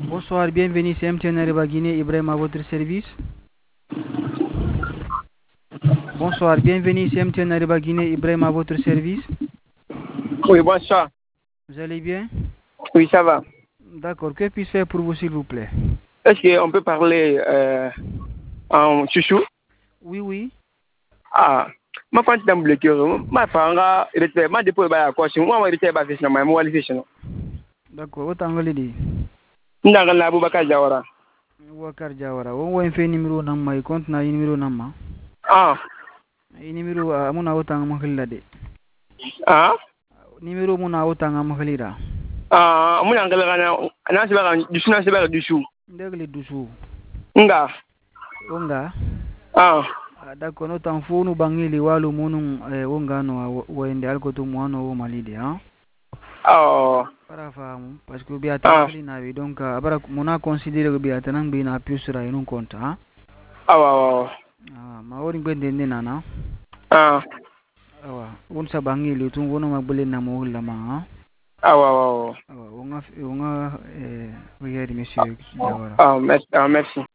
Bonsoir, bienvenue, c'est MTN Ariba Guinée, Ibrahim à votre service. Bonsoir, bienvenue, c'est MTN Ariba Guinée, Ibrahim à votre service. Oui, bonsoir. Vous allez bien? Oui, ça va. D'accord, que puis-je faire pour vous s'il vous plaît? Est-ce qu'on peut parler en chouchou? Oui, oui. Ah, ma fante dans le cœur, ma fanga, il était ma dépôt à la question, moi, il était basé sur ma motivation. D'accord, autant que l'idée. N'a la Boubacar Jawara. Wakar Jawara, on voit un fait numéro nama, il compte na numéro nama. Ah, Numéro à mon autant mahilade. ah, Numéro mon autant mahilira. ah, mon angle, on a du chou, du chou. Ndegli dusu. Nga, Onga. ah, D'accord, autant fou nous bangili walu munung onga no wende alkoto mwano o malide, hein? oh, Para fahamu parce que bi atana ah, kali nabi donc abara muna considérer que bi atana bi na plus ra inun compte ha ah, ma woni gbende ne nana ah, awa won sa bangi le tun wono magbele na mo la ma ha ah, awa wonga wonga oui monsieur Jawara ah, merci.